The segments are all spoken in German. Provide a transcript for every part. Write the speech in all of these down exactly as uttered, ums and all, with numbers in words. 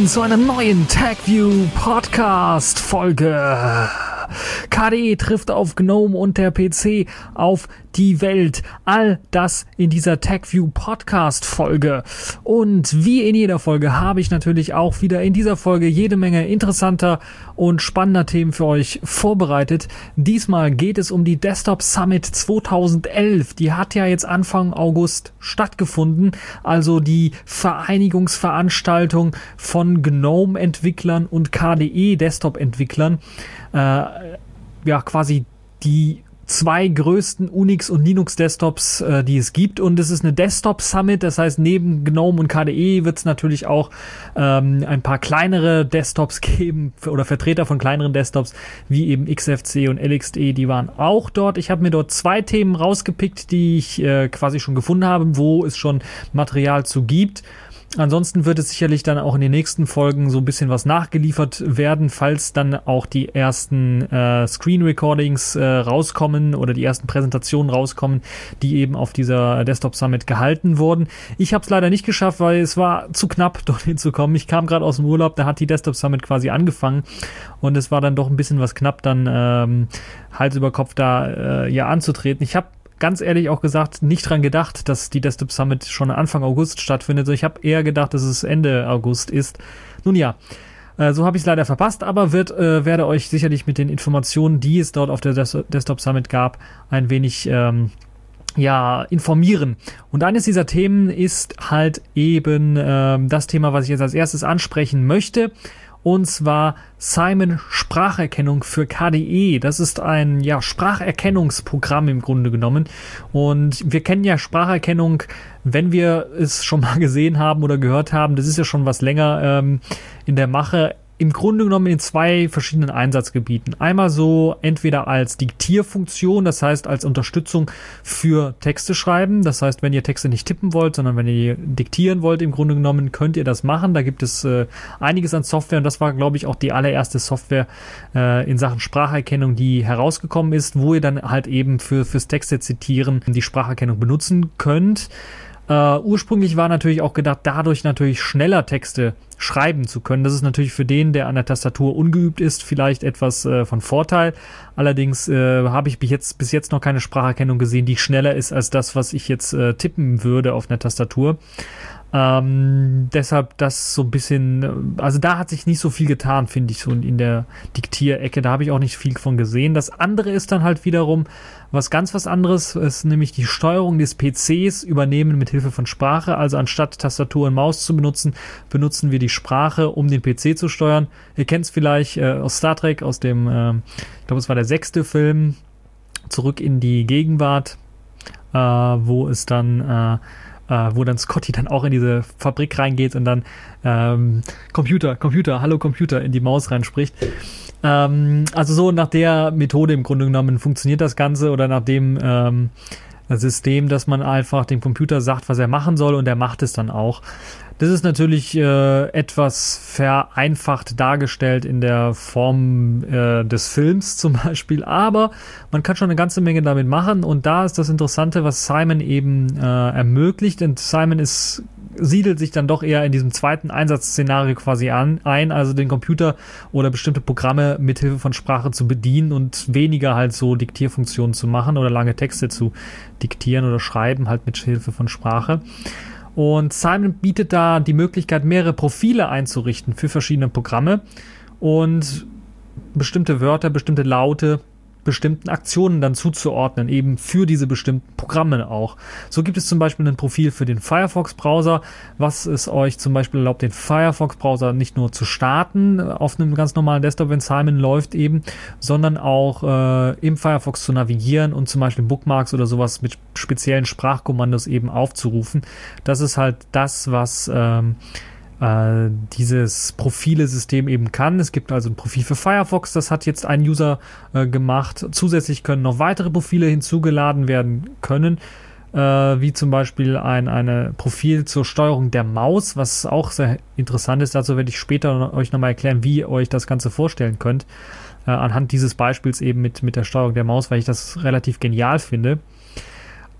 willkommen zu einer neuen TechView Podcast Folge. K D E trifft auf GNOME und der P C auf die Welt. All das in dieser TechView Podcast Folge. Und wie in jeder Folge habe ich natürlich auch wieder in dieser Folge jede Menge interessanter und spannender Themen für euch vorbereitet. Diesmal geht es um die Desktop Summit zweitausendelf. Die hat ja jetzt Anfang August stattgefunden. Also die Vereinigungsveranstaltung von GNOME-Entwicklern und K D E-Desktop-Entwicklern. Äh, ja, quasi die zwei größten Unix- und Linux-Desktops, äh, die es gibt. Und es ist eine Desktop-Summit, das heißt, neben GNOME und K D E wird es natürlich auch ähm, ein paar kleinere Desktops geben oder Vertreter von kleineren Desktops, wie eben X F C und L X D, die waren auch dort. Ich habe mir dort zwei Themen rausgepickt, die ich äh, quasi schon gefunden habe, wo es schon Material zu gibt. Ansonsten wird es sicherlich dann auch in den nächsten Folgen so ein bisschen was nachgeliefert werden, falls dann auch die ersten äh, Screen Recordings äh, rauskommen oder die ersten Präsentationen rauskommen, die eben auf dieser Desktop Summit gehalten wurden. Ich habe es leider nicht geschafft, weil es war zu knapp, dorthin zu kommen. Ich kam gerade aus dem Urlaub, da hat die Desktop Summit quasi angefangen und es war dann doch ein bisschen was knapp, dann ähm, Hals über Kopf da äh, ja anzutreten. Ich habe ganz ehrlich auch gesagt, nicht dran gedacht, dass die Desktop Summit schon Anfang August stattfindet. Ich habe eher gedacht, dass es Ende August ist. Nun ja, äh, so habe ich es leider verpasst, aber wird, äh, werde euch sicherlich mit den Informationen, die es dort auf der Des- Desktop Summit gab, ein wenig ähm, ja, informieren. Und eines dieser Themen ist halt eben ähm, das Thema, was ich jetzt als erstes ansprechen möchte. Und zwar Simon Spracherkennung für K D E. Das ist ein ja, Spracherkennungsprogramm im Grunde genommen. Und wir kennen ja Spracherkennung, wenn wir es schon mal gesehen haben oder gehört haben. Das ist ja schon was länger ähm, in der Mache. Im Grunde genommen in zwei verschiedenen Einsatzgebieten. Einmal so entweder als Diktierfunktion, das heißt als Unterstützung für Texte schreiben. Das heißt, wenn ihr Texte nicht tippen wollt, sondern wenn ihr diktieren wollt, im Grunde genommen könnt ihr das machen. Da gibt es äh, einiges an Software und das war, glaube ich, auch die allererste Software äh, in Sachen Spracherkennung, die herausgekommen ist, wo ihr dann halt eben für fürs Texte zitieren die Spracherkennung benutzen könnt. Uh, ursprünglich war natürlich auch gedacht, dadurch natürlich schneller Texte schreiben zu können. Das ist natürlich für den, der an der Tastatur ungeübt ist, vielleicht etwas äh, von Vorteil. Allerdings äh, habe ich bis jetzt, bis jetzt noch keine Spracherkennung gesehen, die schneller ist als das, was ich jetzt äh, tippen würde auf einer Tastatur. Ähm, deshalb das so ein bisschen, also da hat sich nicht so viel getan, finde ich, so in der Diktierecke, da habe ich auch nicht viel von gesehen. Das andere ist dann halt wiederum was ganz was anderes, ist nämlich die Steuerung des P Cs übernehmen mit Hilfe von Sprache, also anstatt Tastatur und Maus zu benutzen, benutzen wir die Sprache, um den P C zu steuern. Ihr kennt es vielleicht äh, aus Star Trek, aus dem, äh, ich glaube es war der sechste Film, Zurück in die Gegenwart, äh, wo es dann äh, Uh, wo dann Scotty dann auch in diese Fabrik reingeht und dann ähm, Computer, Computer, hallo Computer in die Maus reinspricht. Ähm, also so nach der Methode im Grunde genommen funktioniert das Ganze oder nach dem ähm, System, dass man einfach dem Computer sagt, was er machen soll und er macht es dann auch. Das ist natürlich äh, etwas vereinfacht dargestellt in der Form äh, des Films zum Beispiel, aber man kann schon eine ganze Menge damit machen und da ist das Interessante, was Simon eben äh, ermöglicht, denn Simon ist siedelt sich dann doch eher in diesem zweiten Einsatzszenario quasi an, ein, also den Computer oder bestimmte Programme mit Hilfe von Sprache zu bedienen und weniger halt so Diktierfunktionen zu machen oder lange Texte zu diktieren oder schreiben halt mit Hilfe von Sprache. Und Simon bietet da die Möglichkeit, mehrere Profile einzurichten für verschiedene Programme und bestimmte Wörter, bestimmte Laute, bestimmten Aktionen dann zuzuordnen, eben für diese bestimmten Programme auch. So gibt es zum Beispiel ein Profil für den Firefox-Browser, was es euch zum Beispiel erlaubt, den Firefox-Browser nicht nur zu starten auf einem ganz normalen Desktop, wenn Simon läuft eben, sondern auch äh, im Firefox zu navigieren und zum Beispiel Bookmarks oder sowas mit speziellen Sprachkommandos eben aufzurufen. Das ist halt das, was ähm, dieses Profile-System eben kann. Es gibt also ein Profil für Firefox, das hat jetzt ein User äh, gemacht. Zusätzlich können noch weitere Profile hinzugeladen werden können, äh, wie zum Beispiel ein eine Profil zur Steuerung der Maus, was auch sehr interessant ist. Dazu werde ich später euch nochmal erklären, wie ihr euch das Ganze vorstellen könnt, äh, anhand dieses Beispiels eben mit, mit der Steuerung der Maus, weil ich das relativ genial finde.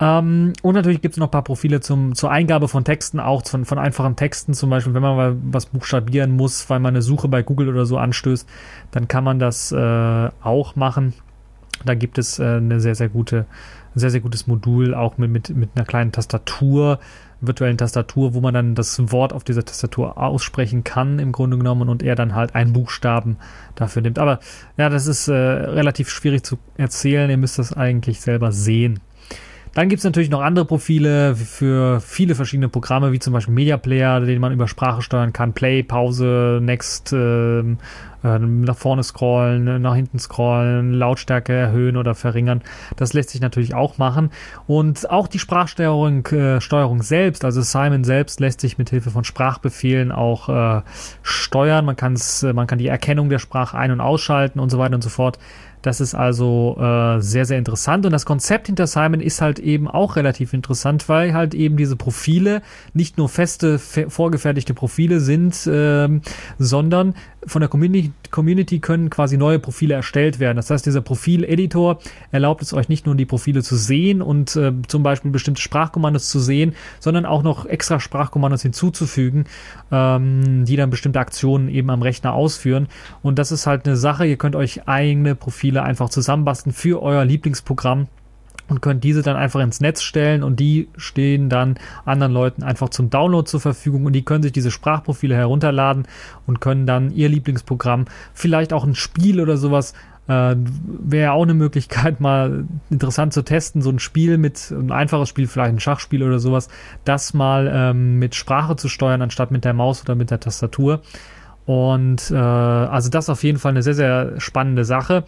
Ähm, und natürlich gibt es noch ein paar Profile zum, zur Eingabe von Texten, auch von, von einfachen Texten. Zum Beispiel, wenn man mal was buchstabieren muss, weil man eine Suche bei Google oder so anstößt, dann kann man das äh, auch machen. Da gibt es äh, eine sehr, sehr gute, sehr, sehr gutes Modul, auch mit, mit, mit einer kleinen Tastatur, virtuellen Tastatur, wo man dann das Wort auf dieser Tastatur aussprechen kann, im Grunde genommen, und er dann halt einen Buchstaben dafür nimmt. Aber ja, das ist äh, relativ schwierig zu erzählen. Ihr müsst das eigentlich selber sehen. Dann gibt es natürlich noch andere Profile für viele verschiedene Programme, wie zum Beispiel Media Player, den man über Sprache steuern kann. Play, Pause, Next, äh, äh, nach vorne scrollen, nach hinten scrollen, Lautstärke erhöhen oder verringern. Das lässt sich natürlich auch machen. Und auch die Sprachsteuerung äh, Steuerung selbst, also Simon selbst, lässt sich mit Hilfe von Sprachbefehlen auch äh, steuern. Man kann's, man kann die Erkennung der Sprache ein- und ausschalten und so weiter und so fort. Das ist also äh, sehr, sehr interessant. Und das Konzept hinter Simon ist halt eben auch relativ interessant, weil halt eben diese Profile nicht nur feste, fe- vorgefertigte Profile sind, ähm, sondern von der Community, Community können quasi neue Profile erstellt werden. Das heißt, dieser Profil-Editor erlaubt es euch nicht nur, die Profile zu sehen und äh, zum Beispiel bestimmte Sprachkommandos zu sehen, sondern auch noch extra Sprachkommandos hinzuzufügen, ähm, die dann bestimmte Aktionen eben am Rechner ausführen. Und das ist halt eine Sache, ihr könnt euch eigene Profile einfach zusammenbasteln für euer Lieblingsprogramm und könnt diese dann einfach ins Netz stellen, und die stehen dann anderen Leuten einfach zum Download zur Verfügung, und die können sich diese Sprachprofile herunterladen und können dann ihr Lieblingsprogramm, vielleicht auch ein Spiel oder sowas, äh, wäre auch eine Möglichkeit, mal interessant zu testen, so ein Spiel mit, ein einfaches Spiel, vielleicht ein Schachspiel oder sowas, das mal ähm, mit Sprache zu steuern, anstatt mit der Maus oder mit der Tastatur. Und äh, also das ist auf jeden Fall eine sehr, sehr spannende Sache.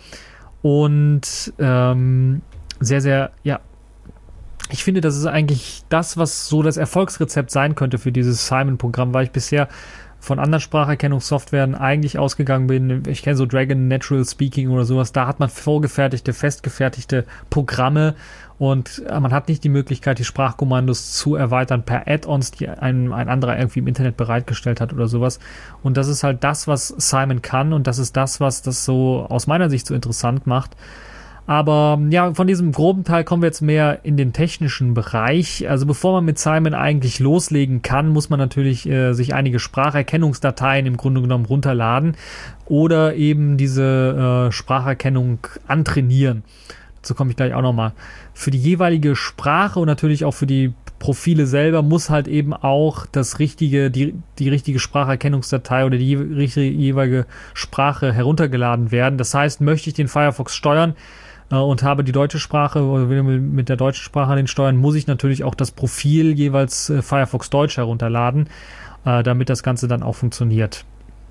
Und ähm, sehr, sehr, ja, ich finde, das ist eigentlich das, was so das Erfolgsrezept sein könnte für dieses Simon-Programm, weil ich bisher von anderen Spracherkennungssoftwaren eigentlich ausgegangen bin. Ich kenne so Dragon Natural Speaking oder sowas, da hat man vorgefertigte, festgefertigte Programme, und man hat nicht die Möglichkeit, die Sprachkommandos zu erweitern per Add-ons, die ein, ein anderer irgendwie im Internet bereitgestellt hat oder sowas. Und das ist halt das, was Simon kann, und das ist das, was das so aus meiner Sicht so interessant macht. Aber ja, von diesem groben Teil kommen wir jetzt mehr in den technischen Bereich. Also bevor man mit Simon eigentlich loslegen kann, muss man natürlich äh, sich einige Spracherkennungsdateien im Grunde genommen runterladen oder eben diese äh, Spracherkennung antrainieren. Dazu komme ich gleich auch nochmal. Für die jeweilige Sprache und natürlich auch für die Profile selber muss halt eben auch das richtige, die, die richtige Spracherkennungsdatei oder die je, jeweilige Sprache heruntergeladen werden. Das heißt, möchte ich den Firefox steuern äh, und habe die deutsche Sprache oder will mit der deutschen Sprache den steuern, muss ich natürlich auch das Profil jeweils äh, Firefox Deutsch herunterladen, äh, damit das Ganze dann auch funktioniert.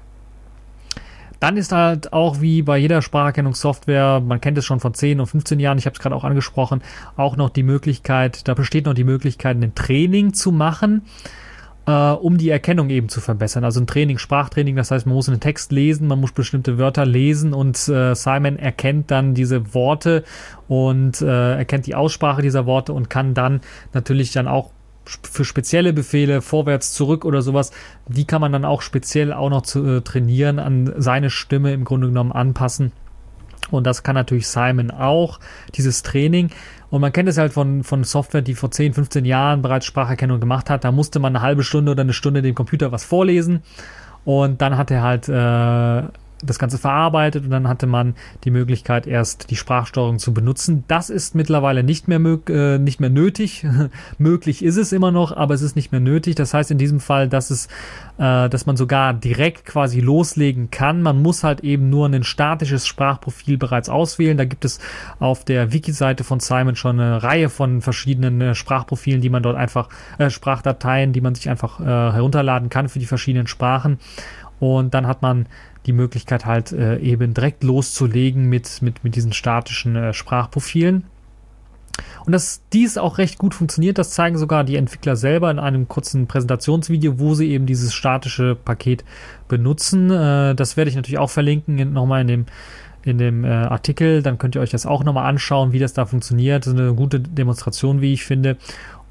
Dann ist halt auch wie bei jeder Spracherkennungssoftware, man kennt es schon von zehn und fünfzehn Jahren, ich habe es gerade auch angesprochen, auch noch die Möglichkeit, da besteht noch die Möglichkeit, ein Training zu machen, äh, um die Erkennung eben zu verbessern. Also ein Training, Sprachtraining, das heißt, man muss einen Text lesen, man muss bestimmte Wörter lesen, und äh, Simon erkennt dann diese Worte und äh, erkennt die Aussprache dieser Worte und kann dann natürlich dann auch für spezielle Befehle, vorwärts, zurück oder sowas, die kann man dann auch speziell auch noch zu, äh, trainieren, an seine Stimme im Grunde genommen anpassen. Und das kann natürlich Simon auch, dieses Training. Und man kennt es halt von, von Software, die vor zehn, fünfzehn Jahren bereits Spracherkennung gemacht hat. Da musste man eine halbe Stunde oder eine Stunde dem Computer was vorlesen, und dann hat er halt äh, das Ganze verarbeitet, und dann hatte man die Möglichkeit, erst die Sprachsteuerung zu benutzen. Das ist mittlerweile nicht mehr, mög- äh, nicht mehr nötig. Möglich ist es immer noch, aber es ist nicht mehr nötig. Das heißt in diesem Fall, dass es, äh, dass man sogar direkt quasi loslegen kann. Man muss halt eben nur ein statisches Sprachprofil bereits auswählen. Da gibt es auf der Wiki-Seite von Simon schon eine Reihe von verschiedenen äh, Sprachprofilen, die man dort einfach, äh, Sprachdateien, die man sich einfach äh, herunterladen kann für die verschiedenen Sprachen. Und dann hat man die Möglichkeit halt äh, eben direkt loszulegen mit, mit, mit diesen statischen äh, Sprachprofilen. Und dass dies auch recht gut funktioniert, das zeigen sogar die Entwickler selber in einem kurzen Präsentationsvideo, wo sie eben dieses statische Paket benutzen. Äh, das werde ich natürlich auch verlinken, nochmal in dem, in dem äh, Artikel. Dann könnt ihr euch das auch nochmal anschauen, wie das da funktioniert. Das ist eine gute Demonstration, wie ich finde.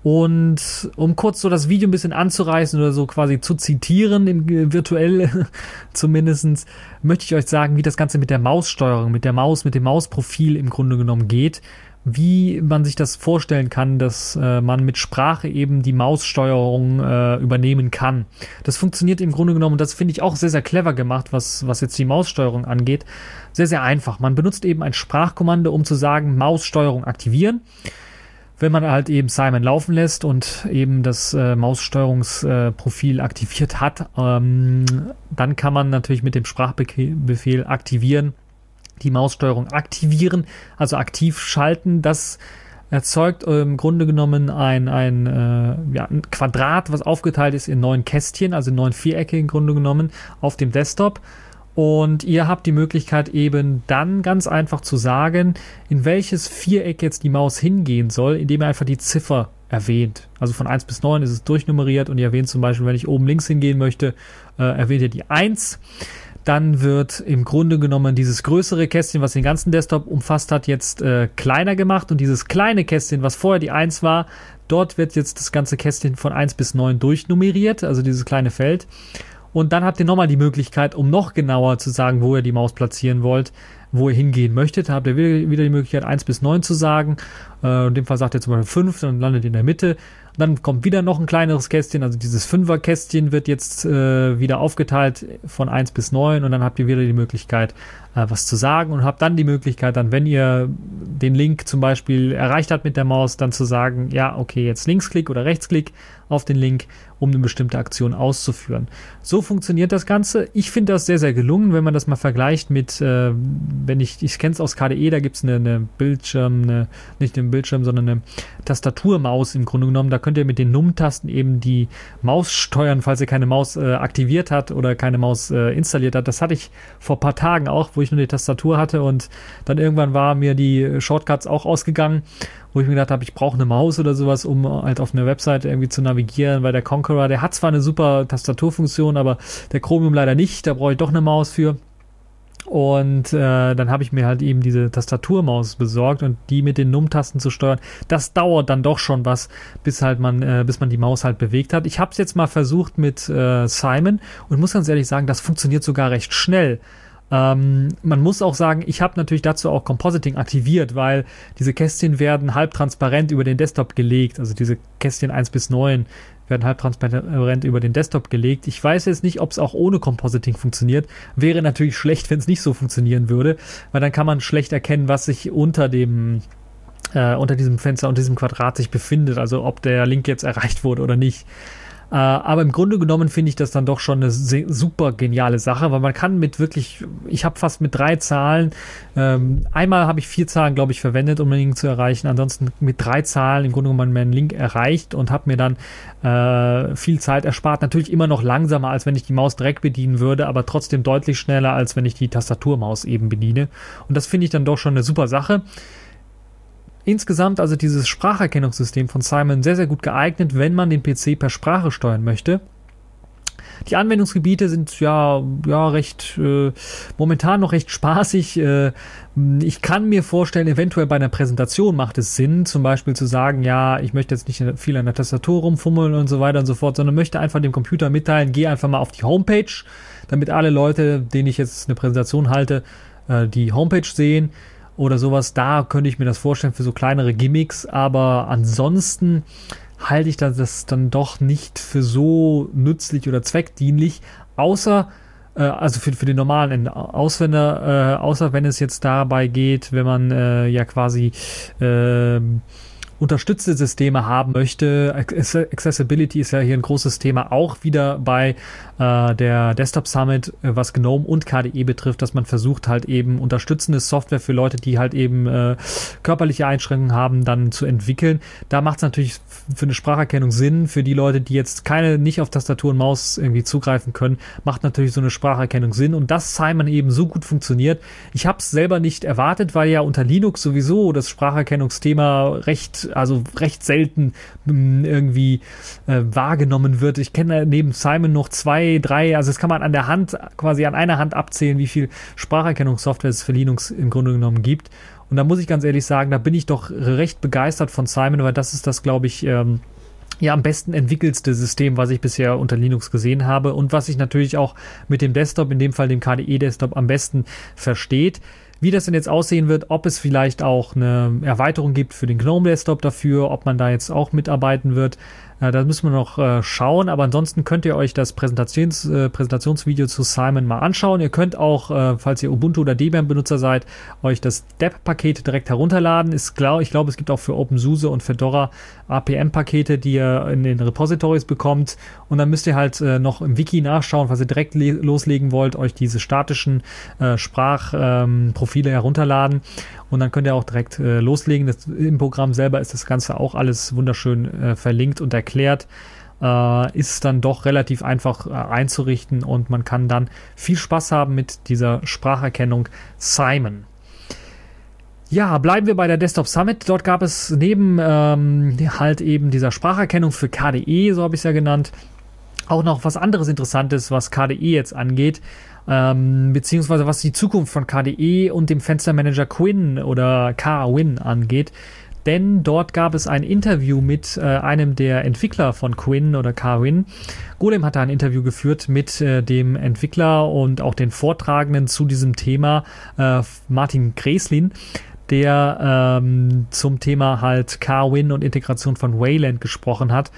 Und um kurz so das Video ein bisschen anzureißen oder so quasi zu zitieren, in, virtuell zumindest, möchte ich euch sagen, wie das Ganze mit der Maussteuerung, mit der Maus, mit dem Mausprofil im Grunde genommen geht. Wie man sich das vorstellen kann, dass äh, man mit Sprache eben die Maussteuerung äh, übernehmen kann. Das funktioniert im Grunde genommen, und das finde ich auch sehr, sehr clever gemacht, was, was jetzt die Maussteuerung angeht. Sehr, sehr einfach. Man benutzt eben ein Sprachkommando, um zu sagen, Maussteuerung aktivieren. Wenn man halt eben Simon laufen lässt und eben das äh, Maussteuerungsprofil äh, aktiviert hat, ähm, dann kann man natürlich mit dem Sprachbefehl aktivieren, die Maussteuerung aktivieren, also aktiv schalten. Das erzeugt äh, im Grunde genommen ein, ein, äh, ja, ein Quadrat, was aufgeteilt ist in neun Kästchen, also in neun Vierecke im Grunde genommen auf dem Desktop. Und ihr habt die Möglichkeit eben dann ganz einfach zu sagen, in welches Viereck jetzt die Maus hingehen soll, indem ihr einfach die Ziffer erwähnt. Also von eins bis neun ist es durchnummeriert und ihr erwähnt zum Beispiel, wenn ich oben links hingehen möchte, äh, erwähnt ihr die eins. Dann wird im Grunde genommen dieses größere Kästchen, was den ganzen Desktop umfasst hat, jetzt äh, kleiner gemacht. Und dieses kleine Kästchen, was vorher die eins war, dort wird jetzt das ganze Kästchen von eins bis neun durchnummeriert, also dieses kleine Feld. Und dann habt ihr nochmal die Möglichkeit, um noch genauer zu sagen, wo ihr die Maus platzieren wollt, wo ihr hingehen möchtet. Habt ihr wieder die Möglichkeit, eins bis neun zu sagen. Äh, in dem Fall sagt ihr zum Beispiel fünf, dann landet ihr in der Mitte. Dann kommt wieder noch ein kleineres Kästchen, also dieses Fünfer-Kästchen wird jetzt äh, wieder aufgeteilt von eins bis neun und dann habt ihr wieder die Möglichkeit, äh, was zu sagen und habt dann die Möglichkeit, dann, wenn ihr den Link zum Beispiel erreicht habt mit der Maus, dann zu sagen, ja, okay, jetzt Linksklick oder Rechtsklick auf den Link, um eine bestimmte Aktion auszuführen. So funktioniert das Ganze. Ich finde das sehr, sehr gelungen, wenn man das mal vergleicht mit, äh, wenn ich, ich kenne es aus K D E, da gibt es eine, eine Bildschirm, eine, nicht einen Bildschirm, sondern eine Tastaturmaus im Grunde genommen. Da könnt ihr mit den Num-Tasten eben die Maus steuern, falls ihr keine Maus äh, aktiviert habt oder keine Maus äh, installiert habt. Das hatte ich vor ein paar Tagen auch, wo ich nur die Tastatur hatte und dann irgendwann war mir die Shortcuts auch ausgegangen, wo ich mir gedacht habe, ich brauche eine Maus oder sowas, um halt auf eine Webseite irgendwie zu navigieren, weil der Conqueror, der hat zwar eine super Tastaturfunktion, aber der Chromium leider nicht, da brauche ich doch eine Maus für. Und äh, dann habe ich mir halt eben diese Tastaturmaus besorgt und die mit den Num-Tasten zu steuern, das dauert dann doch schon was, bis halt man, äh, bis man die Maus halt bewegt hat. Ich habe es jetzt mal versucht mit äh, Simon und muss ganz ehrlich sagen, das funktioniert sogar recht schnell. Ähm, man muss auch sagen, ich habe natürlich dazu auch Compositing aktiviert, weil diese Kästchen werden halbtransparent über den Desktop gelegt, also diese Kästchen eins bis neun werden halbtransparent über den Desktop gelegt. Ich weiß jetzt nicht, ob es auch ohne Compositing funktioniert. Wäre natürlich schlecht, wenn es nicht so funktionieren würde, weil dann kann man schlecht erkennen, was sich unter dem äh, unter diesem Fenster, unter diesem Quadrat sich befindet, also ob der Link jetzt erreicht wurde oder nicht. Uh, aber im Grunde genommen finde ich das dann doch schon eine se- super geniale Sache, weil man kann mit wirklich, ich habe fast mit drei Zahlen, ähm, einmal habe ich vier Zahlen, glaube ich, verwendet, um den Link zu erreichen, ansonsten mit drei Zahlen im Grunde genommen meinen Link erreicht und habe mir dann äh, viel Zeit erspart. Natürlich immer noch langsamer, als wenn ich die Maus direkt bedienen würde, aber trotzdem deutlich schneller, als wenn ich die Tastaturmaus eben bediene. Und das finde ich dann doch schon eine super Sache. Insgesamt also dieses Spracherkennungssystem von Simon sehr, sehr gut geeignet, wenn man den P C per Sprache steuern möchte. Die Anwendungsgebiete sind ja, ja recht, äh, momentan noch recht spaßig. Äh, ich kann mir vorstellen, eventuell bei einer Präsentation macht es Sinn, zum Beispiel zu sagen, ja, ich möchte jetzt nicht viel an der Tastatur rumfummeln und so weiter und so fort, sondern möchte einfach dem Computer mitteilen, geh einfach mal auf die Homepage, damit alle Leute, denen ich jetzt eine Präsentation halte, äh, die Homepage sehen. Oder sowas, da könnte ich mir das vorstellen für so kleinere Gimmicks, aber ansonsten halte ich das dann doch nicht für so nützlich oder zweckdienlich, außer, äh, also für, für den normalen Auswender, äh, außer wenn es jetzt dabei geht, wenn man äh, ja quasi äh, unterstützte Systeme haben möchte. Accessibility ist ja hier ein großes Thema, auch wieder bei äh, der Desktop Summit, äh, was GNOME und K D E betrifft, dass man versucht halt eben unterstützende Software für Leute, die halt eben äh, körperliche Einschränkungen haben, dann zu entwickeln. Da macht es natürlich für eine Spracherkennung Sinn. Für die Leute, die jetzt keine, nicht auf Tastatur und Maus irgendwie zugreifen können, macht natürlich so eine Spracherkennung Sinn. Und dass Simon eben so gut funktioniert. Ich habe es selber nicht erwartet, weil ja unter Linux sowieso das Spracherkennungsthema recht also recht selten mh, irgendwie äh, wahrgenommen wird. Ich kenne neben Simon noch zwei, drei, also das kann man an der Hand, quasi an einer Hand abzählen, wie viel Spracherkennungssoftware es für Linux im Grunde genommen gibt. Und da muss ich ganz ehrlich sagen, da bin ich doch recht begeistert von Simon, weil das ist das, glaube ich, ähm, ja am besten entwickelste System, was ich bisher unter Linux gesehen habe und was sich natürlich auch mit dem Desktop, in dem Fall dem K D E-Desktop, am besten versteht. Wie das denn jetzt aussehen wird, ob es vielleicht auch eine Erweiterung gibt für den GNOME-Desktop dafür, ob man da jetzt auch mitarbeiten wird, äh, da müssen wir noch äh, schauen. Aber ansonsten könnt ihr euch das Präsentations, äh, Präsentationsvideo zu Simon mal anschauen. Ihr könnt auch, äh, falls ihr Ubuntu oder Debian-Benutzer seid, euch das dep-Paket direkt herunterladen. Ist klar, ich glaube, es gibt auch für OpenSUSE und Fedora A P M-Pakete, die ihr in den Repositories bekommt. Und dann müsst ihr halt äh, noch im Wiki nachschauen, falls ihr direkt le- loslegen wollt, euch diese statischen äh, Sprachprofile ähm, herunterladen. Und dann könnt ihr auch direkt äh, loslegen. Das, im Programm selber ist das Ganze auch alles wunderschön äh, verlinkt und erklärt. Äh, ist dann doch relativ einfach äh, einzurichten und man kann dann viel Spaß haben mit dieser Spracherkennung Simon. Ja, bleiben wir bei der Desktop Summit. Dort gab es neben ähm, halt eben dieser Spracherkennung für K D E, so habe ich es ja genannt, auch noch was anderes Interessantes, was K D E jetzt angeht, ähm, beziehungsweise was die Zukunft von K D E und dem Fenstermanager Quinn oder K-Win angeht. Denn dort gab es ein Interview mit äh, einem der Entwickler von Quinn oder K-Win. Golem hatte ein Interview geführt mit äh, dem Entwickler und auch den Vortragenden zu diesem Thema, äh, Martin Greslin, der ähm, zum Thema halt K-Win und Integration von Wayland gesprochen hat.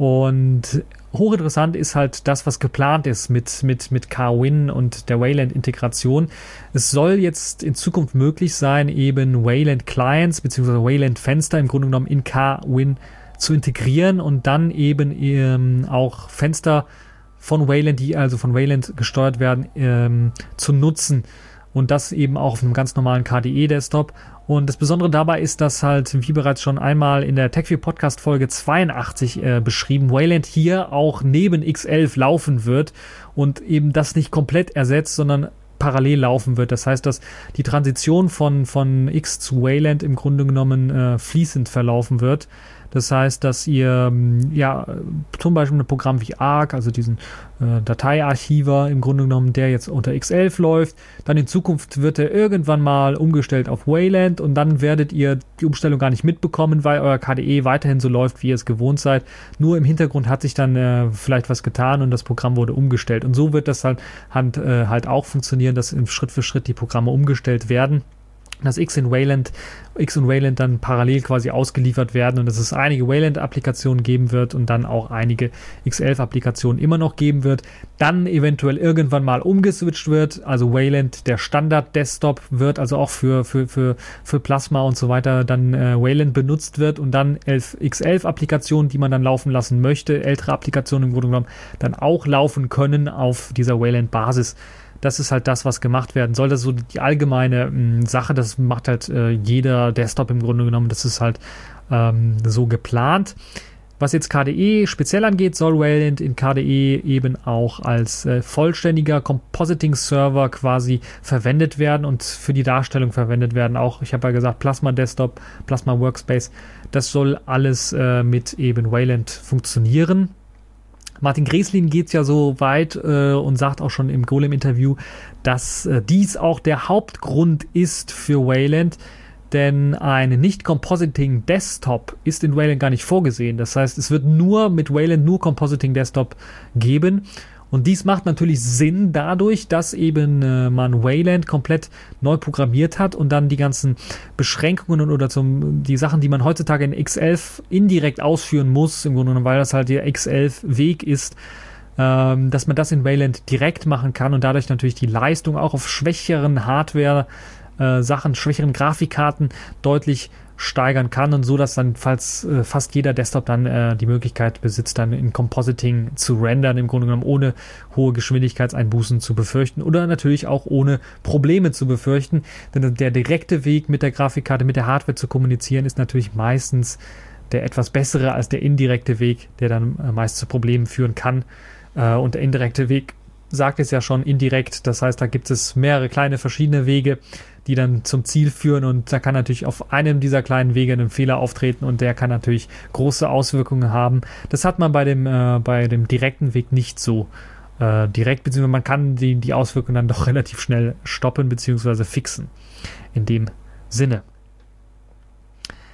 Und hochinteressant ist halt das, was geplant ist mit, mit, mit K-Win und der Wayland-Integration. Es soll jetzt in Zukunft möglich sein, eben Wayland-Clients bzw. Wayland-Fenster im Grunde genommen in K-Win zu integrieren und dann eben ähm, auch Fenster von Wayland, die also von Wayland gesteuert werden, ähm, zu nutzen. Und das eben auch auf einem ganz normalen K D E-Desktop. Und das Besondere dabei ist, dass halt, wie bereits schon einmal in der TechView Podcast Folge zweiundachtzig äh, beschrieben, Wayland hier auch neben X elf laufen wird und eben das nicht komplett ersetzt, sondern parallel laufen wird. Das heißt, dass die Transition von, von X zu Wayland im Grunde genommen äh, fließend verlaufen wird. Das heißt, dass ihr ja zum Beispiel ein Programm wie Arc, also diesen äh, Dateiarchiver im Grunde genommen, der jetzt unter X elf läuft, dann in Zukunft wird er irgendwann mal umgestellt auf Wayland und dann werdet ihr die Umstellung gar nicht mitbekommen, weil euer K D E weiterhin so läuft, wie ihr es gewohnt seid. Nur im Hintergrund hat sich dann äh, vielleicht was getan und das Programm wurde umgestellt. Und so wird das halt, halt, äh, halt auch funktionieren, dass im Schritt für Schritt die Programme umgestellt werden, dass X in Wayland, X und Wayland dann parallel quasi ausgeliefert werden und dass es einige Wayland-Applikationen geben wird und dann auch einige X elf-Applikationen immer noch geben wird, dann eventuell irgendwann mal umgeswitcht wird, also Wayland der Standard-Desktop wird, also auch für, für, für, für Plasma und so weiter dann äh, Wayland benutzt wird und dann X elf-Applikationen, die man dann laufen lassen möchte, ältere Applikationen im Grunde genommen, dann auch laufen können auf dieser Wayland-Basis. Das ist halt das, was gemacht werden soll. Das ist so die allgemeine mh, Sache. Das macht halt äh, jeder Desktop im Grunde genommen. Das ist halt ähm, so geplant. Was jetzt K D E speziell angeht, soll Wayland in K D E eben auch als äh, vollständiger Compositing-Server quasi verwendet werden und für die Darstellung verwendet werden. Auch, ich habe ja gesagt, Plasma Desktop, Plasma Workspace, das soll alles äh, mit eben Wayland funktionieren. Martin Greslin geht ja so weit äh, und sagt auch schon im Golem-Interview, dass äh, dies auch der Hauptgrund ist für Wayland, denn ein Nicht-Compositing-Desktop ist in Wayland gar nicht vorgesehen. Das heißt, es wird nur mit Wayland nur Compositing-Desktop geben. Und dies macht natürlich Sinn dadurch, dass eben äh, man Wayland komplett neu programmiert hat und dann die ganzen Beschränkungen oder zum, die Sachen, die man heutzutage in X elf indirekt ausführen muss, im Grunde genommen, weil das halt der X elf-Weg ist, ähm, dass man das in Wayland direkt machen kann und dadurch natürlich die Leistung auch auf schwächeren Hardware-Sachen, äh, schwächeren Grafikkarten deutlich steigern kann und so, dass dann falls äh, fast jeder Desktop dann äh, die Möglichkeit besitzt, dann in Compositing zu rendern, im Grunde genommen ohne hohe Geschwindigkeitseinbußen zu befürchten oder natürlich auch ohne Probleme zu befürchten, denn der direkte Weg mit der Grafikkarte, mit der Hardware zu kommunizieren, ist natürlich meistens der etwas bessere als der indirekte Weg, der dann äh, meist zu Problemen führen kann äh, und der indirekte Weg sagt es ja schon indirekt, das heißt, da gibt es mehrere kleine verschiedene Wege, die dann zum Ziel führen und da kann natürlich auf einem dieser kleinen Wege ein Fehler auftreten und der kann natürlich große Auswirkungen haben. Das hat man bei dem, äh, bei dem direkten Weg nicht so äh, direkt, beziehungsweise man kann die, die Auswirkungen dann doch relativ schnell stoppen beziehungsweise fixen in dem Sinne.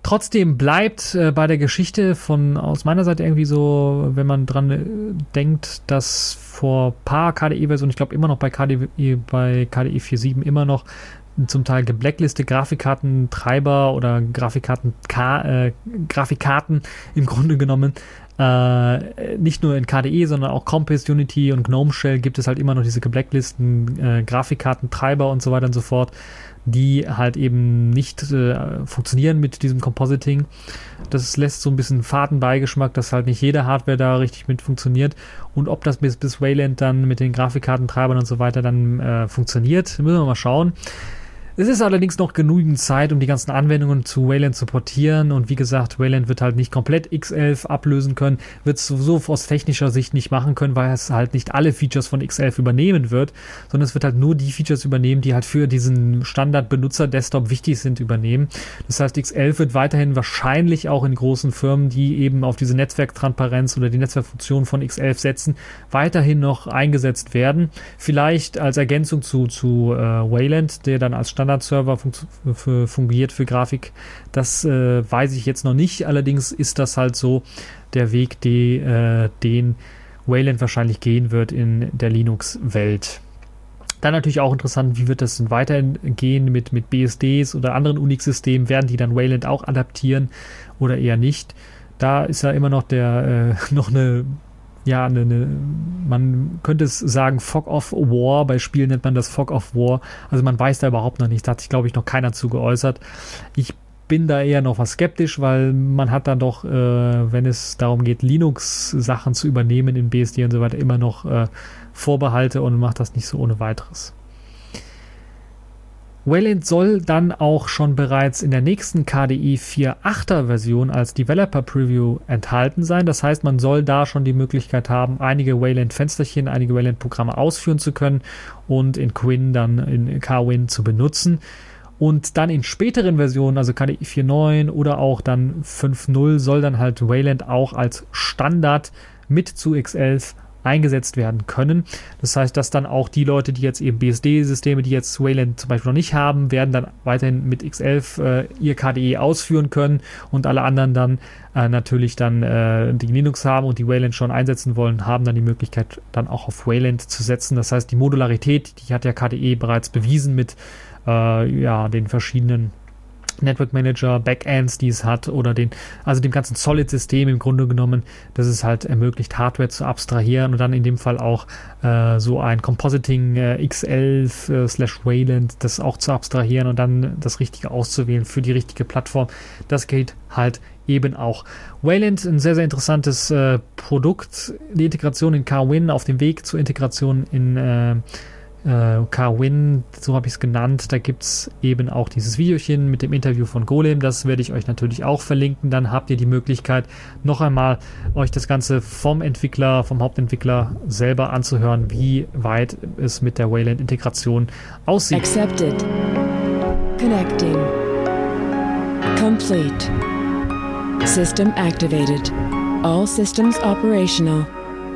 Trotzdem bleibt äh, bei der Geschichte von aus meiner Seite irgendwie so, wenn man dran äh, denkt, dass vor paar K D E-Versionen, ich glaube immer noch bei K D E, bei K D E vier Punkt sieben immer noch zum Teil geblacklistet Grafikkartentreiber oder Grafikkarten, äh, Grafikkarten im Grunde genommen, äh, nicht nur in K D E, sondern auch Compass, Unity und GNOME Shell gibt es halt immer noch diese geblacklistet äh, Grafikkartentreiber und so weiter und so fort, die halt eben nicht äh, funktionieren mit diesem Compositing. Das lässt so ein bisschen Fadenbeigeschmack, dass halt nicht jede Hardware da richtig mit funktioniert. Und ob das bis, bis Wayland dann mit den Grafikkartentreibern und so weiter dann äh, funktioniert, müssen wir mal schauen. Es ist allerdings noch genügend Zeit, um die ganzen Anwendungen zu Wayland zu portieren, und wie gesagt, Wayland wird halt nicht komplett X elf ablösen können, wird es sowieso aus technischer Sicht nicht machen können, weil es halt nicht alle Features von X elf übernehmen wird, sondern es wird halt nur die Features übernehmen, die halt für diesen Standard-Benutzer-Desktop wichtig sind, übernehmen. Das heißt, X elf wird weiterhin wahrscheinlich auch in großen Firmen, die eben auf diese Netzwerktransparenz oder die Netzwerkfunktion von X elf setzen, weiterhin noch eingesetzt werden. Vielleicht als Ergänzung zu, zu äh, Wayland, der dann als Standard Standard-Server fun- fungiert für Grafik. Das äh, weiß ich jetzt noch nicht. Allerdings ist das halt so der Weg, die, äh, den Wayland wahrscheinlich gehen wird in der Linux-Welt. Dann natürlich auch interessant, wie wird das denn weitergehen mit, mit B S Ds oder anderen Unix-Systemen? Werden die dann Wayland auch adaptieren oder eher nicht? Da ist ja immer noch der äh, noch eine Ja, eine, eine, man könnte es sagen, Fog of War, bei Spielen nennt man das Fog of War, also man weiß da überhaupt noch nicht, da hat sich, glaube ich, noch keiner zu geäußert. Ich bin da eher noch was skeptisch, weil man hat dann doch, äh, wenn es darum geht, Linux-Sachen zu übernehmen in B S D und so weiter, immer noch äh, Vorbehalte und macht das nicht so ohne weiteres. Wayland soll dann auch schon bereits in der nächsten K D E vier Punkt achter Version als Developer Preview enthalten sein. Das heißt, man soll da schon die Möglichkeit haben, einige Wayland-Fensterchen, einige Wayland-Programme ausführen zu können und in Quinn dann in Kwin zu benutzen. Und dann in späteren Versionen, also K D E vier Punkt neun oder auch dann fünf Punkt null, soll dann halt Wayland auch als Standard mit zu X elf eingesetzt werden können. Das heißt, dass dann auch die Leute, die jetzt eben B S D-Systeme, die jetzt Wayland zum Beispiel noch nicht haben, werden dann weiterhin mit X elf äh, ihr K D E ausführen können, und alle anderen dann äh, natürlich dann äh, die Linux haben und die Wayland schon einsetzen wollen, haben dann die Möglichkeit, dann auch auf Wayland zu setzen. Das heißt, die Modularität, die hat ja K D E bereits bewiesen mit äh, ja, den verschiedenen Network Manager, Backends, die es hat, oder den, also dem ganzen Solid-System im Grunde genommen, das es halt ermöglicht, Hardware zu abstrahieren und dann in dem Fall auch äh, so ein Compositing äh, X elf äh, slash Wayland, das auch zu abstrahieren und dann das Richtige auszuwählen für die richtige Plattform. Das geht halt eben auch. Wayland, ein sehr, sehr interessantes äh, Produkt, die Integration in Kwin, auf dem Weg zur Integration in äh, Kwin, so habe ich es genannt. Da gibt es eben auch dieses Videochen mit dem Interview von Golem, das werde ich euch natürlich auch verlinken. Dann habt ihr die Möglichkeit, noch einmal euch das Ganze vom Entwickler, vom Hauptentwickler selber anzuhören, wie weit es mit der Wayland-Integration aussieht. Accepted. Connecting. Complete. System activated. All systems operational.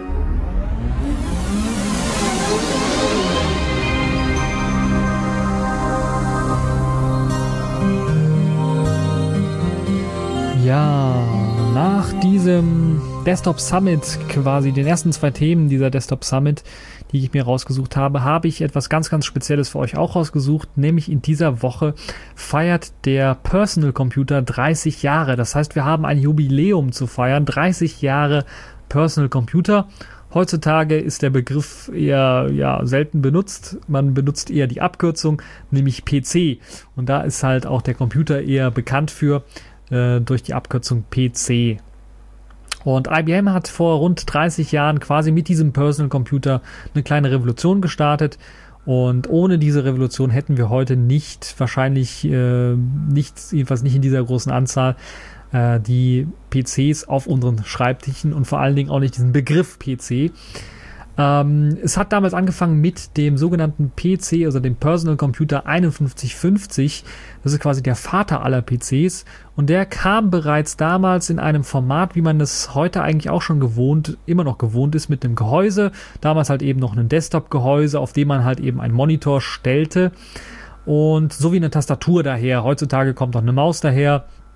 Ja, nach diesem Desktop Summit, quasi den ersten zwei Themen dieser Desktop Summit, die ich mir rausgesucht habe, habe ich etwas ganz, ganz Spezielles für euch auch rausgesucht, nämlich in dieser Woche feiert der Personal Computer dreißig Jahre. Das heißt, wir haben ein Jubiläum zu feiern, dreißig Jahre Personal Computer. Heutzutage ist der Begriff eher ja, selten benutzt. Man benutzt eher die Abkürzung, nämlich P C. Und da ist halt auch der Computer eher bekannt für, durch die Abkürzung P C. Und I B M hat vor rund dreißig Jahren quasi mit diesem Personal Computer eine kleine Revolution gestartet, und ohne diese Revolution hätten wir heute nicht, wahrscheinlich äh, nicht, jedenfalls nicht in dieser großen Anzahl, äh, die P Cs auf unseren Schreibtischen und vor allen Dingen auch nicht diesen Begriff P C. Ähm, es hat damals angefangen mit dem sogenannten P C, also dem Personal Computer einundfünfzig fünfzig. Das ist quasi der Vater aller P Cs. Und der kam bereits damals in einem Format, wie man es heute eigentlich auch schon gewohnt, immer noch gewohnt ist, mit einem Gehäuse. Damals halt eben noch ein Desktop-Gehäuse, auf dem man halt eben einen Monitor stellte. Und so wie eine Tastatur daher. Heutzutage kommt noch eine Maus daher.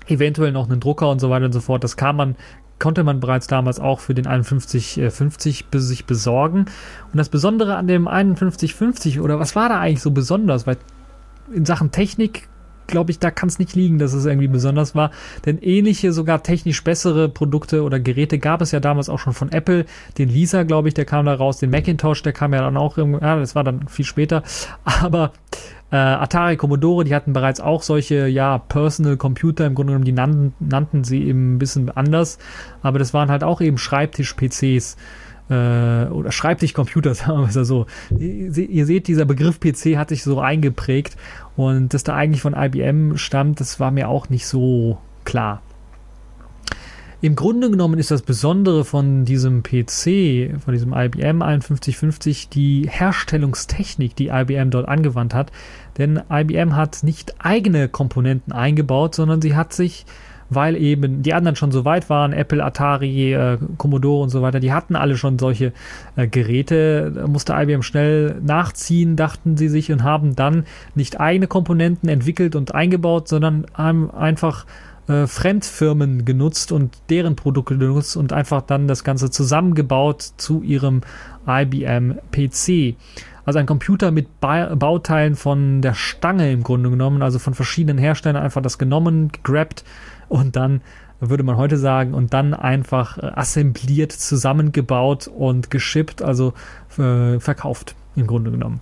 eventuell noch einen Drucker und so weiter und so fort. Das kann man, konnte man bereits damals auch für den einundfünfzig fünfzig sich besorgen. Und das Besondere an dem einundfünfzig fünfzig, oder was war da eigentlich so besonders? Weil in Sachen Technik, glaube ich, da kann es nicht liegen, dass es irgendwie besonders war, denn ähnliche, sogar technisch bessere Produkte oder Geräte gab es ja damals auch schon von Apple. Den Lisa, glaube ich, der kam da raus, den Macintosh, der kam ja dann auch, ja, das war dann viel später, aber äh, Atari, Commodore, die hatten bereits auch solche, ja, Personal Computer, im Grunde genommen, die nannten, nannten sie eben ein bisschen anders, aber das waren halt auch eben Schreibtisch-P Cs, oder Schreibtischcomputer, sagen wir mal so. Ihr seht, dieser Begriff P C hat sich so eingeprägt und dass da eigentlich von I B M stammt, das war mir auch nicht so klar. Im Grunde genommen ist das Besondere von diesem P C, von diesem I B M einundfünfzig fünfzig, die Herstellungstechnik, die I B M dort angewandt hat. Denn I B M hat nicht eigene Komponenten eingebaut, sondern sie hat sich, weil eben die anderen schon so weit waren, Apple, Atari, äh, Commodore und so weiter, die hatten alle schon solche äh, Geräte, da musste I B M schnell nachziehen, dachten sie sich, und haben dann nicht eigene Komponenten entwickelt und eingebaut, sondern haben einfach äh, Fremdfirmen genutzt und deren Produkte genutzt und einfach dann das Ganze zusammengebaut zu ihrem I B M P C. Also ein Computer mit ba- Bauteilen von der Stange im Grunde genommen, also von verschiedenen Herstellern einfach das genommen, gegrabt, und dann, würde man heute sagen, und dann einfach äh, assembliert, zusammengebaut und geschippt, also äh, verkauft im Grunde genommen.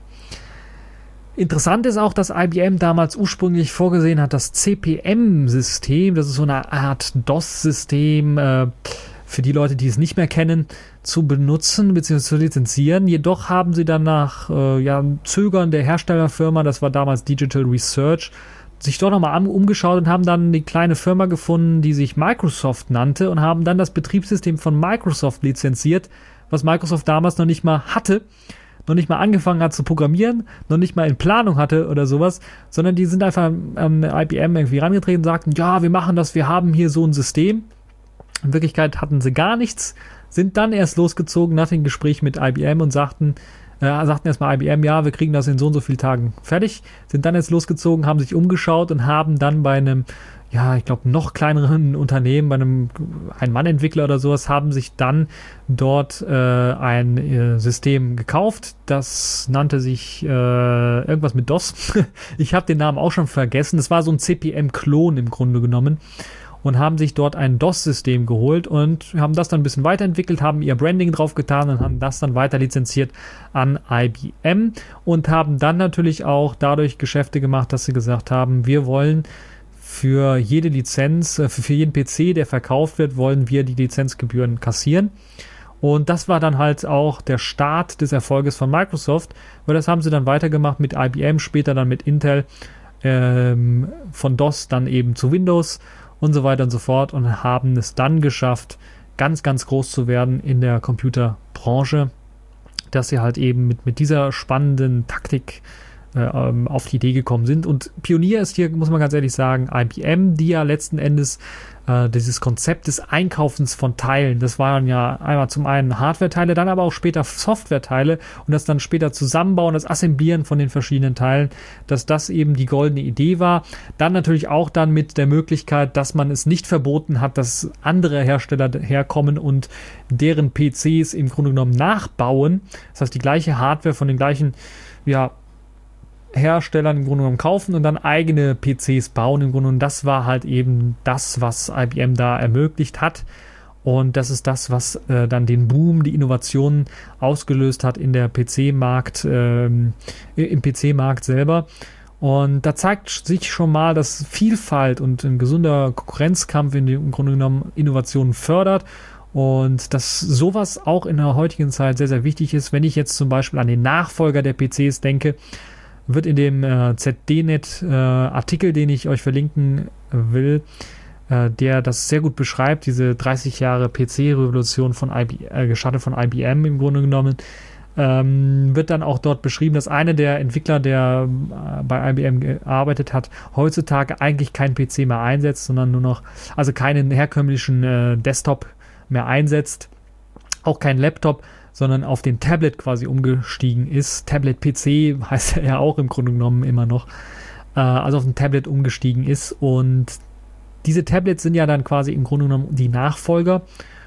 Interessant ist auch, dass I B M damals ursprünglich vorgesehen hat, das C P M-System, das ist so eine Art DOS-System, äh, für die Leute, die es nicht mehr kennen, zu benutzen bzw. zu lizenzieren. Jedoch haben sie dann nach äh, ja, Zögern der Herstellerfirma, das war damals Digital Research, sich doch nochmal umgeschaut und haben dann eine kleine Firma gefunden, die sich Microsoft nannte, und haben dann das Betriebssystem von Microsoft lizenziert, was Microsoft damals noch nicht mal hatte, noch nicht mal angefangen hat zu programmieren, noch nicht mal in Planung hatte oder sowas, sondern die sind einfach an I B M irgendwie rangetreten und sagten, ja, wir machen das, wir haben hier so ein System. In Wirklichkeit hatten sie gar nichts, sind dann erst losgezogen nach dem Gespräch mit I B M und sagten, Äh, sagten erstmal I B M, ja, wir kriegen das in so und so vielen Tagen fertig, sind dann jetzt losgezogen, haben sich umgeschaut und haben dann bei einem, ja, ich glaube, noch kleineren Unternehmen, bei einem Ein-Mann-Entwickler oder sowas, haben sich dann dort äh, ein äh, System gekauft, das nannte sich äh, irgendwas mit DOS. Ich habe den Namen auch schon vergessen, das war so ein C P M-Klon im Grunde genommen. Und haben sich dort ein DOS-System geholt und haben das dann ein bisschen weiterentwickelt, haben ihr Branding draufgetan und haben das dann weiter lizenziert an I B M und haben dann natürlich auch dadurch Geschäfte gemacht, dass sie gesagt haben, wir wollen für jede Lizenz, für jeden P C, der verkauft wird, wollen wir die Lizenzgebühren kassieren. Und das war dann halt auch der Start des Erfolges von Microsoft, weil das haben sie dann weitergemacht mit I B M, später dann mit Intel, ähm, von DOS dann eben zu Windows und so weiter und so fort, und haben es dann geschafft, ganz, ganz groß zu werden in der Computerbranche, dass sie halt eben mit, mit dieser spannenden Taktik äh, auf die Idee gekommen sind. Und Pionier ist hier, muss man ganz ehrlich sagen, I B M, die ja letzten Endes äh, dieses Konzept des Einkaufens von Teilen, das waren ja einmal zum einen Hardware-Teile, dann aber auch später Software-Teile, und das dann später Zusammenbauen, das Assemblieren von den verschiedenen Teilen, dass das eben die goldene Idee war. Dann natürlich auch dann mit der Möglichkeit, dass man es nicht verboten hat, dass andere Hersteller herkommen und deren P Cs im Grunde genommen nachbauen. Das heißt, die gleiche Hardware von den gleichen, ja, Herstellern im Grunde genommen kaufen und dann eigene P Cs bauen im Grunde genommen. Das war halt eben das, was I B M da ermöglicht hat, und das ist das, was äh, dann den Boom, die Innovationen ausgelöst hat in der P C-Markt, ähm, im P C-Markt selber. Und da zeigt sich schon mal, dass Vielfalt und ein gesunder Konkurrenzkampf in dem, im Grunde genommen Innovationen fördert. Und dass sowas auch in der heutigen Zeit sehr, sehr wichtig ist. Wenn ich jetzt zum Beispiel an den Nachfolger der P Cs denke, wird in dem äh, Z D Net äh, Artikel, den ich euch verlinken will, äh, der das sehr gut beschreibt, diese dreißig Jahre P C-Revolution von I B, äh, gestartet von I B M im Grunde genommen, ähm, wird dann auch dort beschrieben, dass einer der Entwickler, der äh, bei I B M gearbeitet hat, heutzutage eigentlich keinen P C mehr einsetzt, sondern nur noch, also keinen herkömmlichen äh, Desktop mehr einsetzt, auch keinen Laptop, sondern auf den Tablet quasi umgestiegen ist. Tablet-P C heißt er ja auch im Grunde genommen immer noch. Äh, also auf ein Tablet umgestiegen ist, und diese Tablets sind ja dann quasi im Grunde genommen die Nachfolger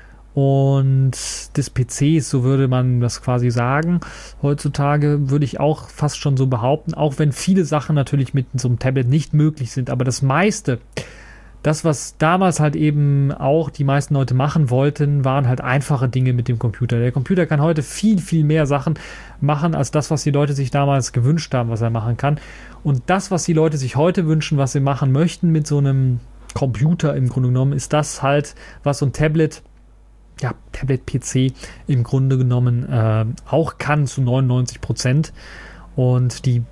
und des P Cs, so würde man das quasi sagen. Heutzutage würde ich auch fast schon so behaupten, auch wenn viele Sachen natürlich mit so einem Tablet nicht möglich sind, aber das meiste, das, was damals halt eben auch die meisten Leute machen wollten, waren halt einfache Dinge mit dem Computer. Der Computer kann heute viel, viel mehr Sachen machen, als das, was die Leute sich damals gewünscht haben, was er machen kann. Und das, was die Leute sich heute wünschen, was sie machen möchten mit so einem Computer im Grunde genommen, ist das halt, was so ein Tablet, ja, Tablet-P C im Grunde genommen äh, auch kann zu neunundneunzig Prozent. Und die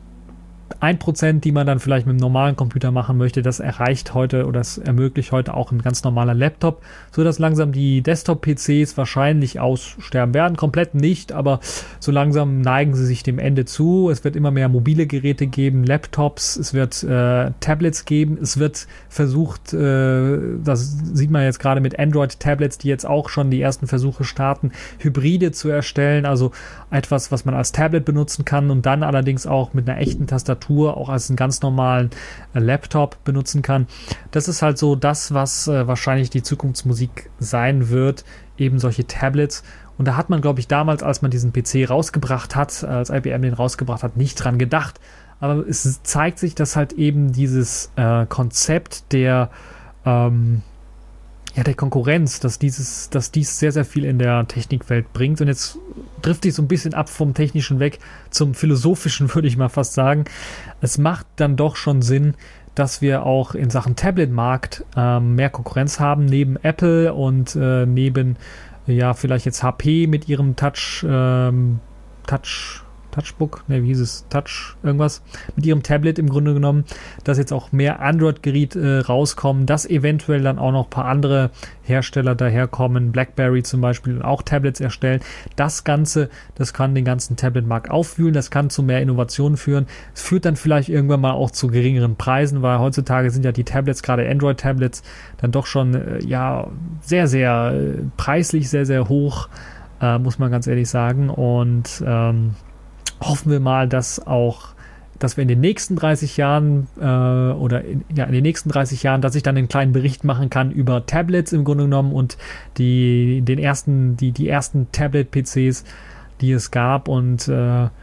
ein Prozent, die man dann vielleicht mit einem normalen Computer machen möchte, das erreicht heute oder das ermöglicht heute auch ein ganz normaler Laptop, so dass langsam die Desktop-P Cs wahrscheinlich aussterben werden. Komplett nicht, aber so langsam neigen sie sich dem Ende zu. Es wird immer mehr mobile Geräte geben, Laptops, es wird äh, Tablets geben, es wird versucht, äh, das sieht man jetzt gerade mit Android-Tablets, die jetzt auch schon die ersten Versuche starten, Hybride zu erstellen, also etwas, was man als Tablet benutzen kann und dann allerdings auch mit einer echten Tastatur auch als einen ganz normalen äh, Laptop benutzen kann. Das ist halt so das, was äh, wahrscheinlich die Zukunftsmusik sein wird, eben solche Tablets. Und da hat man, glaube ich, damals, als man diesen P C rausgebracht hat, als I B M den rausgebracht hat, nicht dran gedacht. Aber es zeigt sich, dass halt eben dieses äh, Konzept der ähm, ja, der Konkurrenz, dass dieses, dass dies sehr, sehr viel in der Technikwelt bringt. Und jetzt trifft sich so ein bisschen ab vom Technischen weg zum Philosophischen, würde ich mal fast sagen. Es macht dann doch schon Sinn, dass wir auch in Sachen Tablet-Markt ähm, mehr Konkurrenz haben, neben Apple und äh, neben, ja, vielleicht jetzt H P mit ihrem Touch, ähm, Touch, Touchbook, ne, wie hieß es, Touch, irgendwas, mit ihrem Tablet im Grunde genommen, dass jetzt auch mehr Android-Geräte äh, rauskommen, dass eventuell dann auch noch ein paar andere Hersteller daherkommen, BlackBerry zum Beispiel, auch Tablets erstellen. Das Ganze, das kann den ganzen Tablet-Markt aufwühlen, das kann zu mehr Innovationen führen. Es führt dann vielleicht irgendwann mal auch zu geringeren Preisen, weil heutzutage sind ja die Tablets, gerade Android-Tablets, dann doch schon äh, ja sehr, sehr äh, preislich, sehr, sehr hoch, äh, muss man ganz ehrlich sagen. Und ähm, hoffen wir mal, dass auch, dass wir in den nächsten dreißig Jahren äh, oder in, ja, in den nächsten dreißig Jahren, dass ich dann einen kleinen Bericht machen kann über Tablets im Grunde genommen und die, den ersten, die, die ersten Tablet-P Cs, die es gab und äh, äh,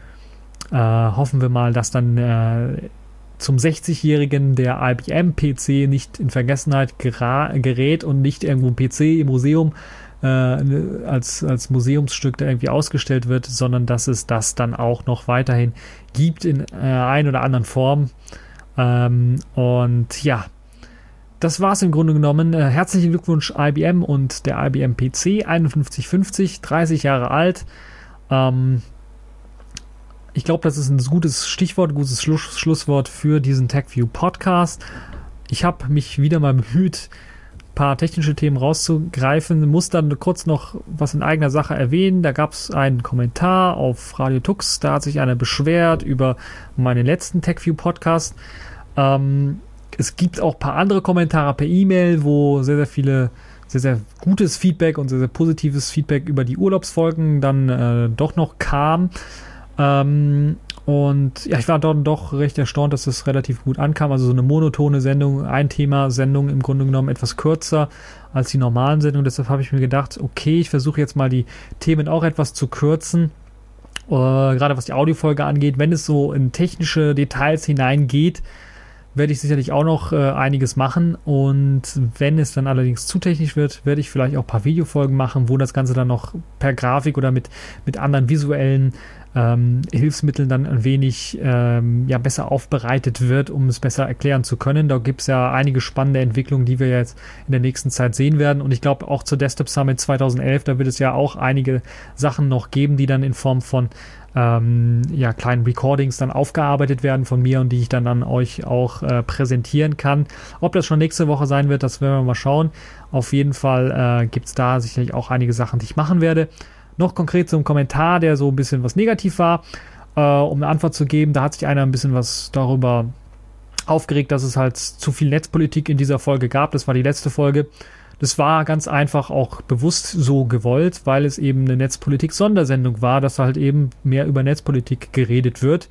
hoffen wir mal, dass dann äh, zum sechzigjährigen der I B M-P C nicht in Vergessenheit gera- gerät und nicht irgendwo ein P C im Museum äh, als, als Museumsstück da irgendwie ausgestellt wird, sondern dass es das dann auch noch weiterhin gibt in äh, ein oder anderen Form. Ähm, und ja, das war es im Grunde genommen. Äh, herzlichen Glückwunsch I B M und der I B M P C einundfünfzig fünfzig, dreißig Jahre alt. Ähm, ich glaube, das ist ein gutes Stichwort, gutes Schluss, Schlusswort für diesen TechView Podcast. Ich habe mich wieder mal bemüht, paar technische Themen rauszugreifen, muss dann kurz noch was in eigener Sache erwähnen. Da gab es einen Kommentar auf Radio Tux, da hat sich einer beschwert über meinen letzten TechView-Podcast. Ähm, es gibt auch ein paar andere Kommentare per E-Mail, wo sehr, sehr viele, sehr, sehr gutes Feedback und sehr, sehr positives Feedback über die Urlaubsfolgen dann äh, doch noch kam. Ähm, Und ja, ich war dort doch recht erstaunt, dass das relativ gut ankam. Also so eine monotone Sendung, ein Thema-Sendung im Grunde genommen etwas kürzer als die normalen Sendungen. Deshalb habe ich mir gedacht, okay, ich versuche jetzt mal die Themen auch etwas zu kürzen. Äh, gerade was die Audiofolge angeht. Wenn es so in technische Details hineingeht, werde ich sicherlich auch noch äh, einiges machen. Und wenn es dann allerdings zu technisch wird, werde ich vielleicht auch ein paar Videofolgen machen, wo das Ganze dann noch per Grafik oder mit, mit anderen visuellen Ähm, Hilfsmitteln dann ein wenig ähm, ja, besser aufbereitet wird, um es besser erklären zu können. Da gibt es ja einige spannende Entwicklungen, die wir jetzt in der nächsten Zeit sehen werden. Und ich glaube auch zur Desktop Summit zweitausendelf, da wird es ja auch einige Sachen noch geben, die dann in Form von ähm, ja, kleinen Recordings dann aufgearbeitet werden von mir und die ich dann an euch auch äh, präsentieren kann. Ob das schon nächste Woche sein wird, das werden wir mal schauen. Auf jeden Fall äh, gibt es da sicherlich auch einige Sachen, die ich machen werde. Noch konkret zum Kommentar, der so ein bisschen was negativ war, äh, um eine Antwort zu geben. Da hat sich einer ein bisschen was darüber aufgeregt, dass es halt zu viel Netzpolitik in dieser Folge gab. Das war die letzte Folge. Das war ganz einfach auch bewusst so gewollt, weil es eben eine Netzpolitik-Sondersendung war, dass halt eben mehr über Netzpolitik geredet wird.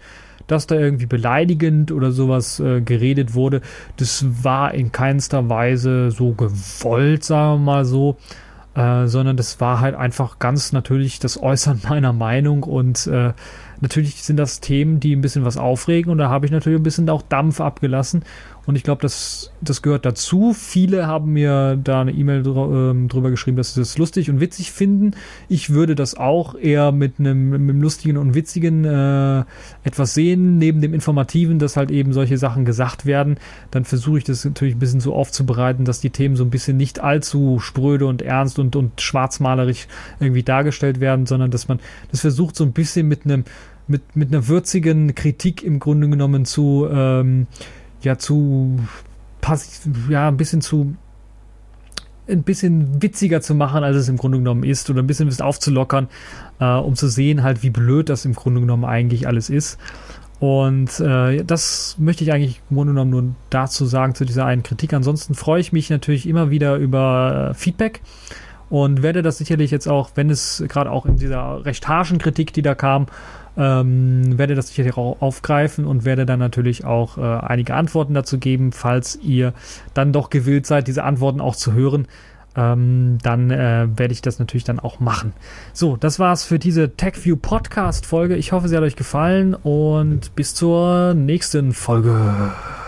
dass da irgendwie beleidigend oder sowas äh, geredet wurde. Das war in keinster Weise so gewollt, sagen wir mal so, äh, sondern das war halt einfach ganz natürlich das Äußern meiner Meinung und äh, natürlich sind das Themen, die ein bisschen was aufregen und da habe ich natürlich ein bisschen auch Dampf abgelassen und ich glaube, das, das gehört dazu. Viele haben mir da eine E-Mail dr- ähm, drüber geschrieben, dass sie das lustig und witzig finden. Ich würde das auch eher mit einem, mit einem lustigen und witzigen äh, etwas sehen, neben dem Informativen, dass halt eben solche Sachen gesagt werden. Dann versuche ich das natürlich ein bisschen so aufzubereiten, dass die Themen so ein bisschen nicht allzu spröde und ernst und, und schwarzmalerisch irgendwie dargestellt werden, sondern dass man das versucht so ein bisschen mit einem mit, mit einer würzigen Kritik im Grunde genommen zu ähm, ja zu pass- ja ein bisschen zu ein bisschen witziger zu machen, als es im Grunde genommen ist oder ein bisschen was aufzulockern, äh, um zu sehen halt, wie blöd das im Grunde genommen eigentlich alles ist. Und äh, das möchte ich eigentlich im Grunde genommen nur dazu sagen, zu dieser einen Kritik. Ansonsten freue ich mich natürlich immer wieder über äh, Feedback und werde das sicherlich jetzt auch, wenn es gerade auch in dieser recht harschen Kritik, die da kam, ähm, werde das sicherlich auch aufgreifen und werde dann natürlich auch äh, einige Antworten dazu geben, falls ihr dann doch gewillt seid, diese Antworten auch zu hören. Ähm, dann äh, werde ich das natürlich dann auch machen. So, das war's für diese TechView Podcast Folge. Ich hoffe, sie hat euch gefallen und bis zur nächsten Folge.